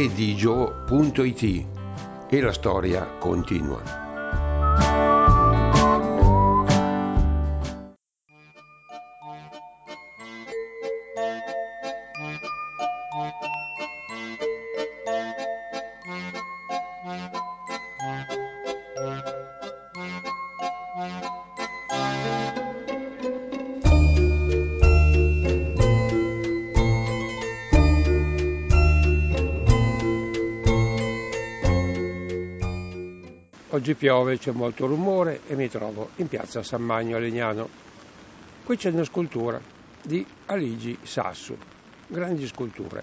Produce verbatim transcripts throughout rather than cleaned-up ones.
redigio punto it e la storia continua. Oggi piove, c'è molto rumore e mi trovo in piazza San Magno a Legnano. Qui c'è una scultura di Aligi Sassu, grandi sculture.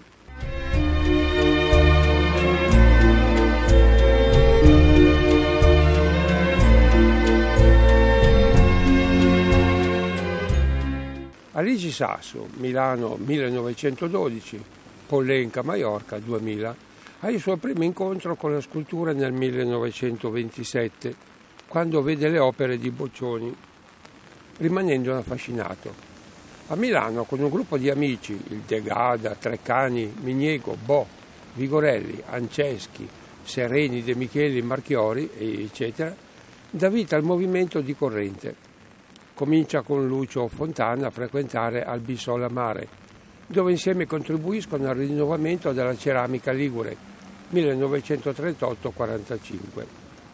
Aligi Sassu, Milano millenovecentododici, Pollenca, Maiorca duemila, ha il suo primo incontro con la scultura nel millenovecentoventisette, quando vede le opere di Boccioni, rimanendo affascinato. A Milano, con un gruppo di amici, il Degada, Treccani, Miniego, Bo, Vigorelli, Anceschi, Sereni, De Micheli, Marchiori, eccetera, dà vita al movimento di corrente. Comincia con Lucio Fontana a frequentare Albisola Mare, dove insieme contribuiscono al rinnovamento della ceramica ligure, millenovecentotrentotto quarantacinque.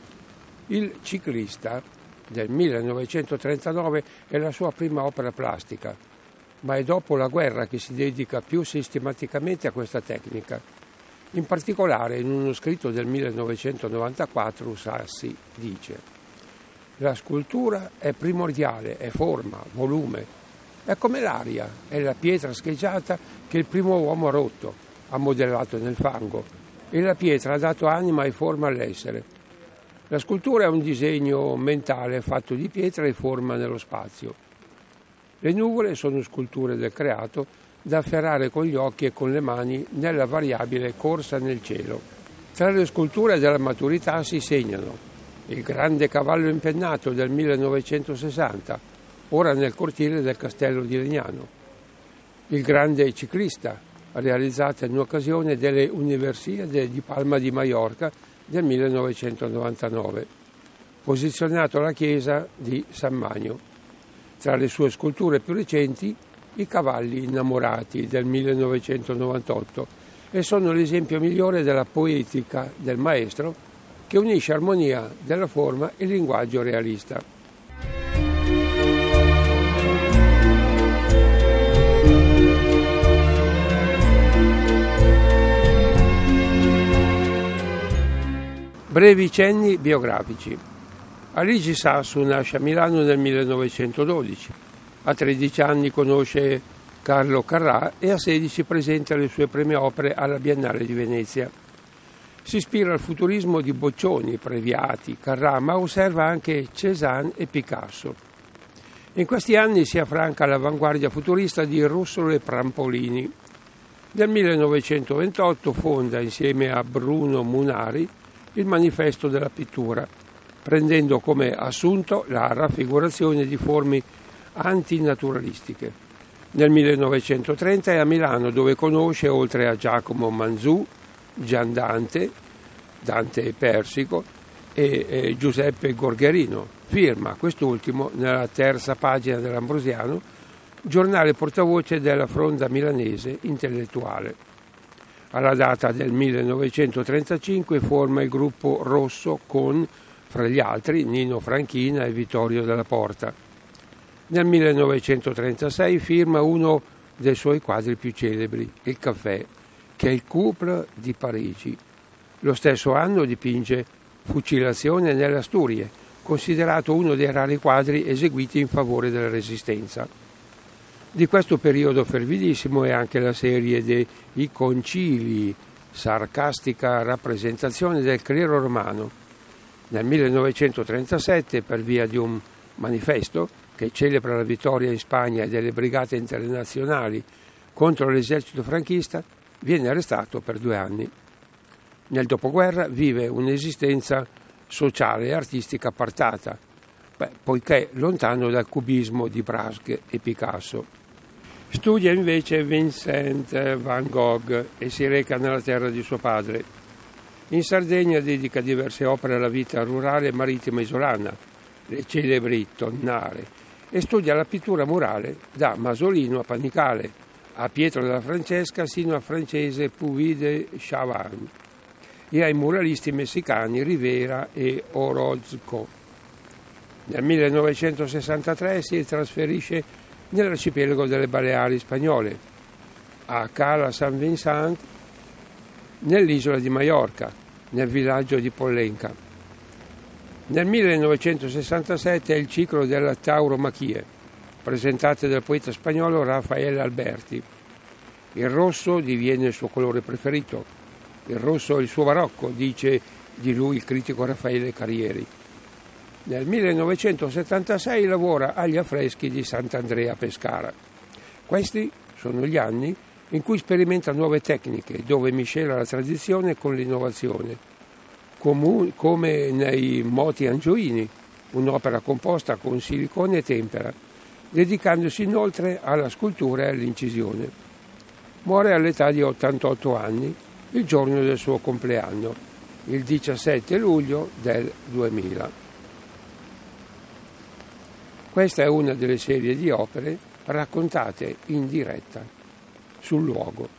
Il Ciclista del millenovecentotrentanove è la sua prima opera plastica, ma è dopo la guerra che si dedica più sistematicamente a questa tecnica. In particolare, in uno scritto del millenovecentonovantaquattro, Sassi dice: «La scultura è primordiale, è forma, volume. È come l'aria, è la pietra scheggiata che il primo uomo ha rotto, ha modellato nel fango, e la pietra ha dato anima e forma all'essere. La scultura è un disegno mentale fatto di pietra e forma nello spazio. Le nuvole sono sculture del creato da afferrare con gli occhi e con le mani nella variabile corsa nel cielo. Tra le sculture della maturità si segnano il grande cavallo impennato del millenovecentosessanta, ora nel cortile del castello di Legnano, il grande Ciclista, realizzata in occasione delle Universiadi di Palma di Maiorca del millenovecentonovantanove, posizionato alla chiesa di San Magno. Tra le sue sculture più recenti, i cavalli innamorati del millenovecentonovantotto, e sono l'esempio migliore della poetica del maestro che unisce armonia della forma e linguaggio realista. Brevi cenni biografici. Aligi Sassu nasce a Milano nel millenovecentododici. A tredici anni conosce Carlo Carrà e a sedici presenta le sue prime opere alla Biennale di Venezia. Si ispira al futurismo di Boccioni, Previati, Carrà, ma osserva anche Cézanne e Picasso. In questi anni si affranca all'avanguardia futurista di Russolo e Prampolini. Nel millenovecentoventotto fonda, insieme a Bruno Munari, il Manifesto della pittura, prendendo come assunto la raffigurazione di forme antinaturalistiche. Nel millenovecentotrenta è a Milano, dove conosce, oltre a Giacomo Manzù, Gian Dante, Dante Persico e, e Giuseppe Gorgherino. Firma quest'ultimo nella terza pagina dell'Ambrosiano, giornale portavoce della fronda milanese intellettuale. Alla data del millenovecentotrentacinque forma il gruppo Rosso con, fra gli altri, Nino Franchina e Vittorio Della Porta. Nel millenovecentotrentasei firma uno dei suoi quadri più celebri, Il Caffè, che è il Couple di Parigi. Lo stesso anno dipinge Fucilazione nelle Asturie, considerato uno dei rari quadri eseguiti in favore della Resistenza. Di questo periodo fervidissimo è anche la serie dei Concili, sarcastica rappresentazione del clero romano. Nel millenovecentotrentasette, per via di un manifesto che celebra la vittoria in Spagna delle brigate internazionali contro l'esercito franchista, viene arrestato per due anni. Nel dopoguerra vive un'esistenza sociale e artistica appartata, beh, poiché lontano dal cubismo di Braque e Picasso. Studia invece Vincent van Gogh e si reca nella terra di suo padre. In Sardegna dedica diverse opere alla vita rurale e marittima isolana, le celebri tonnare, e studia la pittura murale da Masolino a Panicale, a Pietro della Francesca sino a francese Puvis de Chavannes e ai muralisti messicani Rivera e Orozco. Nel millenovecentosessantatré si trasferisce nell'arcipelago delle Baleari spagnole, a Cala San Vicent, nell'isola di Maiorca, nel villaggio di Pollenca. Nel millenovecentosessantasette è il ciclo della Tauromachie, presentate dal poeta spagnolo Rafael Alberti. Il rosso diviene il suo colore preferito. Il rosso è il suo barocco, dice di lui il critico Raffaele Carrieri. Nel millenovecentosettantasei lavora agli affreschi di Sant'Andrea Pescara. Questi sono gli anni in cui sperimenta nuove tecniche, dove miscela la tradizione con l'innovazione, come nei Moti Angioini, un'opera composta con silicone e tempera, dedicandosi inoltre alla scultura e all'incisione. Muore all'età di ottantotto anni, il giorno del suo compleanno, il diciassette luglio del duemila. Questa è una delle serie di opere raccontate in diretta sul luogo.